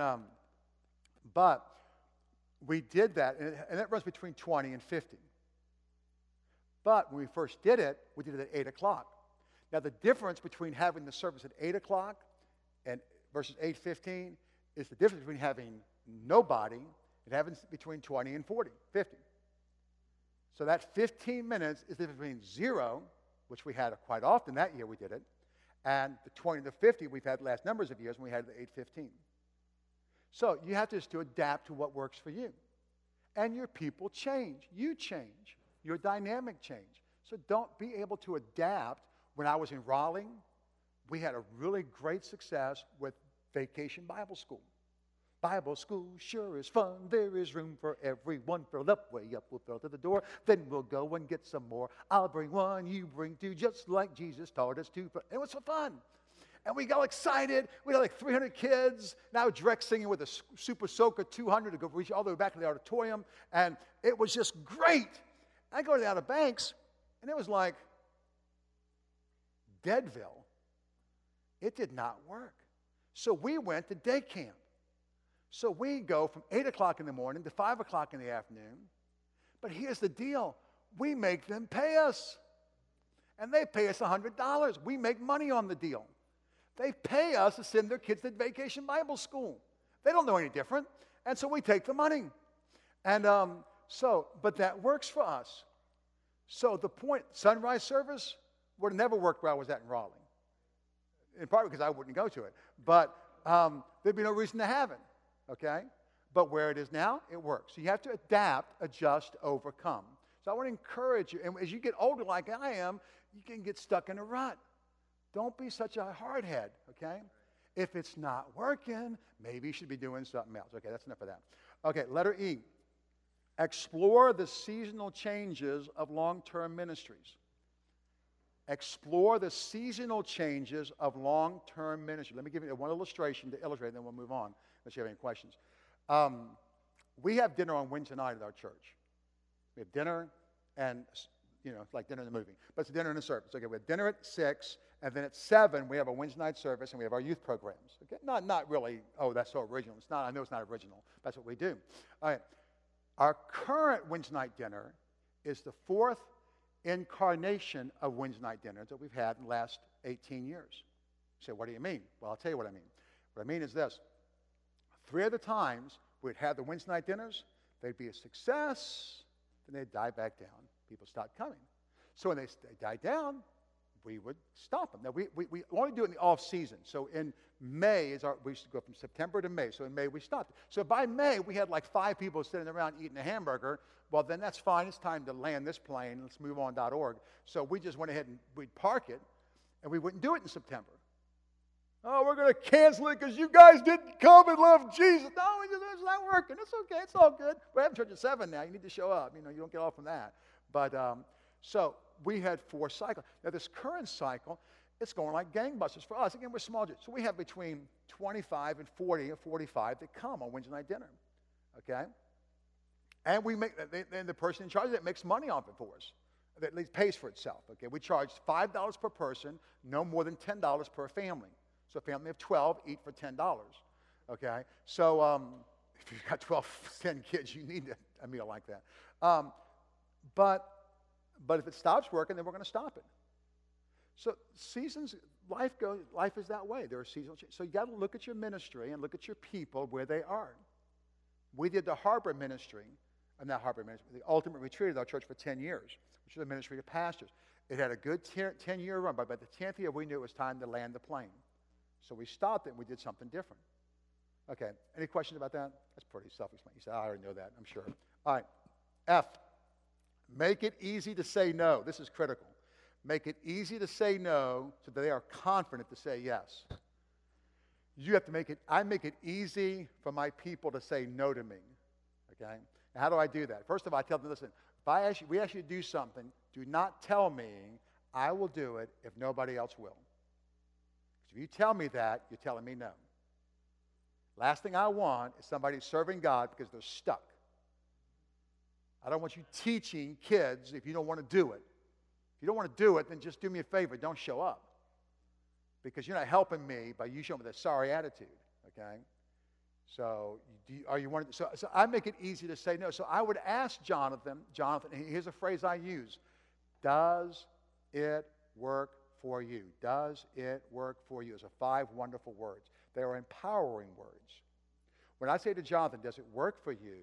but we did that, and that runs between 20 and 50. But when we first did it, we did it at 8 o'clock. Now the difference between having the service at 8 o'clock and versus 8:15 is the difference between having nobody and having between 20 and 50. So that 15 minutes is the difference between 0, which we had quite often that year we did it, and the 20 to 50 we've had the last numbers of years when we had the 8:15. So you have to adapt to what works for you. And your people change. You change. Your dynamic change. So don't be able to adapt. When I was in Raleigh, we had a really great success with Vacation Bible School. Bible school sure is fun. There is room for everyone. Fill up, way up, we'll fill to the door. Then we'll go and get some more. I'll bring one, you bring two, just like Jesus taught us to. It was for fun. And we got excited. We had like 300 kids. Now Drek singing with a Super Soaker 200 to go reach all the way back to the auditorium. And it was just great. I go to the Outer Banks, and it was like Deadville. It did not work. So we went to day camp. So we go from 8 o'clock in the morning to 5 o'clock in the afternoon. But here's the deal. We make them pay us. And they pay us $100. We make money on the deal. They pay us to send their kids to Vacation Bible School. They don't know any different. And so we take the money. And but that works for us. So the point, sunrise service would have never worked where I was at in Raleigh. In part because I wouldn't go to it. But there'd be no reason to have it. Okay? But where it is now, it works. So you have to adapt, adjust, overcome. So I want to encourage you. And as you get older like I am, you can get stuck in a rut. Don't be such a hardhead, okay? If it's not working, maybe you should be doing something else. Okay, that's enough of that. Okay, letter E. Explore the seasonal changes of long-term ministries. Explore the seasonal changes of long-term ministry. Let me give you one illustration to illustrate, and then we'll move on, unless you have any questions. We have dinner on Wednesday night at our church. We have dinner, and, you know, it's like dinner in the movie. But it's dinner and a service. Okay, we have dinner at 6, and then at 7, we have a Wednesday night service, and we have our youth programs. Okay, not really, oh, that's so original. It's not. I know it's not original. That's what we do. All right. Our current Wednesday night dinner is the 4th incarnation of Wednesday night dinners that we've had in the last 18 years. You say, what do you mean? Well, I'll tell you what I mean. What I mean is this. 3 other times we'd have the Wednesday night dinners, they'd be a success, then they'd die back down. People stopped coming. So when they died down, we would stop them. Now, we only do it in the off season. So in May, we used to go from September to May. So in May, we stopped. So by May, we had like 5 people sitting around eating a hamburger. Well, then that's fine. It's time to land this plane. Let's move on.org. So we just went ahead and we'd park it, and we wouldn't do it in September. Oh, we're going to cancel it because you guys didn't come and love Jesus. No, it's not working. It's okay. It's all good. We're having church at 7 now. You need to show up. You know, you don't get off from that. But so we had 4 cycles. Now, this current cycle, it's going like gangbusters for us. Again, we're small. So we have between 25 and 40 or 45 that come on Wednesday night dinner. Okay? And we make, and the person in charge of it makes money off it for us. That at least pays for itself. Okay? We charge $5 per person, no more than $10 per family. So a family of 12 eat for $10. Okay? So if you've got 10 kids, you need a meal like that. But if it stops working, then we're going to stop it. So seasons, life is that way. There are seasonal changes. So you got to look at your ministry and look at your people where they are. We did the Harbor Ministry, not Harbor Ministry, the Ultimate Retreat at our church for 10 years, which is a ministry of pastors. It had a good 10-year run, but by the 10th year, we knew it was time to land the plane. So we stopped it and we did something different. Okay, any questions about that? That's pretty self-explanatory. You say, I already know that, I'm sure. All right, F. Make it easy to say no. This is critical. Make it easy to say no so that they are confident to say yes. You have to make it, I make it easy for my people to say no to me. Okay? Now, how do I do that? First of all, I tell them, listen, if we ask you to do something, do not tell me I will do it if nobody else will. Because if you tell me that, you're telling me no. Last thing I want is somebody serving God because they're stuck. I don't want you teaching kids if you don't want to do it. If you don't want to do it, then just do me a favor. Don't show up. Because you're not helping me by you showing me that sorry attitude, okay? So, so I make it easy to say no. So I would ask Jonathan, here's a phrase I use. Does it work for you? Does it work for you? Those are 5 wonderful words. They are empowering words. When I say to Jonathan, does it work for you?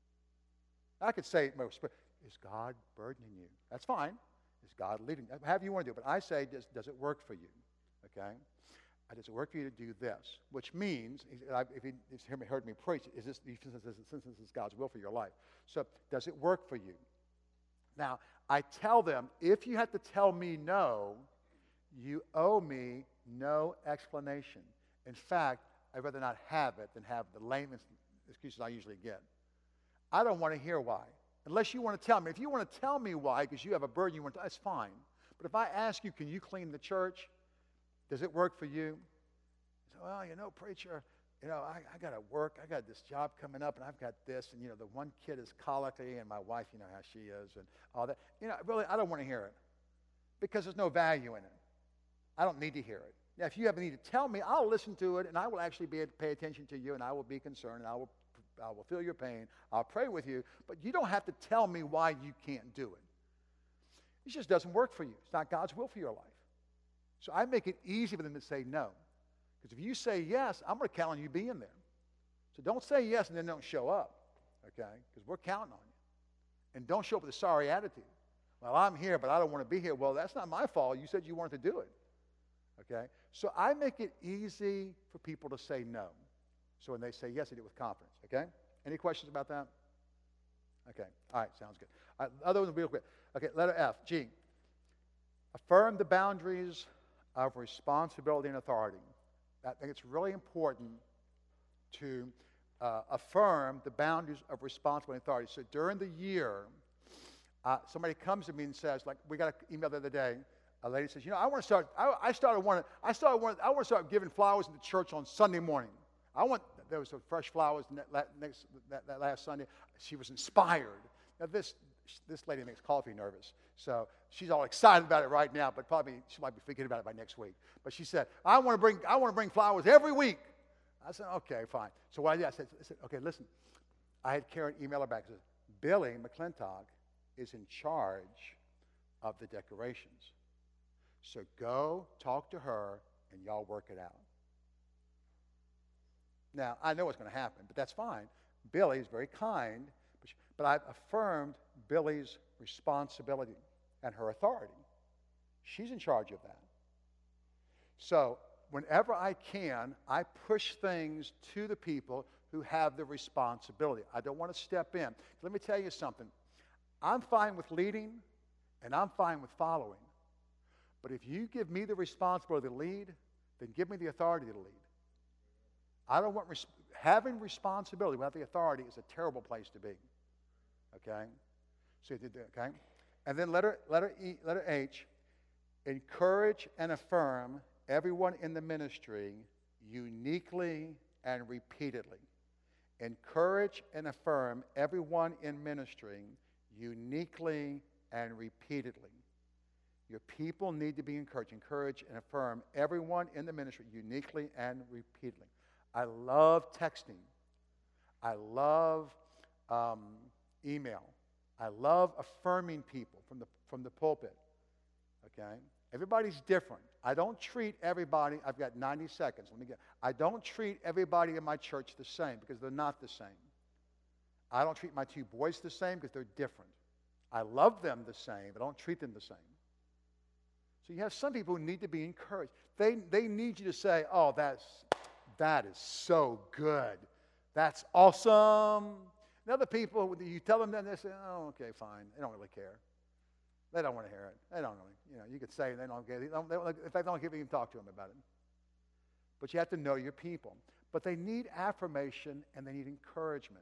I could say, is God burdening you? That's fine. Is God leading? However you want to do it. But I say, does it work for you? Okay? Does it work for you to do this? Which means, if he's heard me preach, since this is God's will for your life. So, does it work for you? Now, I tell them, if you have to tell me no, you owe me no explanation. In fact, I'd rather not have it than have the lamest excuses I usually get. I don't want to hear why. Unless you want to tell me. If you want to tell me why, because you have a burden, that's fine. But if I ask you, can you clean the church? Does it work for you? So, well, preacher, I got to work. I got this job coming up, and I've got this, and, the one kid is colicky, and my wife, how she is, and all that. Really, I don't want to hear it because there's no value in it. I don't need to hear it. Now, if you have a need to tell me, I'll listen to it, and I will actually pay attention to you, and I will be concerned, and I will feel your pain. I'll pray with you, but you don't have to tell me why you can't do it. It just doesn't work for you. It's not God's will for your life. So I make it easy for them to say no. Because if you say yes, I'm going to count on you being there. So don't say yes and then don't show up, okay? Because we're counting on you. And don't show up with a sorry attitude. Well, I'm here, but I don't want to be here. Well, that's not my fault. You said you wanted to do it, okay? So I make it easy for people to say no. So when they say yes, they do it with confidence, okay? Any questions about that? Okay, all right, sounds good. All right, other ones real quick. Okay, letter F, G. Affirm the boundaries of responsibility and authority. I think it's really important to affirm the boundaries of responsibility and authority. So during the year, somebody comes to me and says, like we got an email the other day, a lady says, I want to start giving flowers in the church on Sunday morning. There was some fresh flowers that last Sunday. She was inspired. Now this lady makes coffee nervous, so she's all excited about it right now, but probably she might be forgetting about it by next week. But she said, I want to bring flowers every week. I said, okay, fine. So what I did, I said, okay, listen. I had Karen email her back and said, Billy McClintock is in charge of the decorations. So go talk to her and y'all work it out. Now, I know what's going to happen, but that's fine. Billy is very kind, but I've affirmed Billy's responsibility and her authority. She's in charge of that. So whenever I can, I push things to the people who have the responsibility. I don't want to step in. Let me tell you something. I'm fine with leading, and I'm fine with following. But if you give me the responsibility to lead, then give me the authority to lead. I don't want having responsibility without the authority is a terrible place to be. Okay? So okay? And then letter H, encourage and affirm everyone in the ministry uniquely and repeatedly. Encourage and affirm everyone in ministry uniquely and repeatedly. Your people need to be encouraged. Encourage and affirm everyone in the ministry uniquely and repeatedly. I love texting. I love email. I love affirming people from the pulpit. Okay? Everybody's different. I don't treat everybody, I've got 90 seconds. I don't treat everybody in my church the same because they're not the same. I don't treat my 2 boys the same because they're different. I love them the same, but I don't treat them the same. So you have some people who need to be encouraged. They need you to say, oh, that is so good. That's awesome. And other people, you tell them that, they say, oh, okay, fine. They don't really care. They don't want to hear it. They don't really, you could say they don't get it. If they don't give it, you can talk to them about it. But you have to know your people. But they need affirmation and they need encouragement.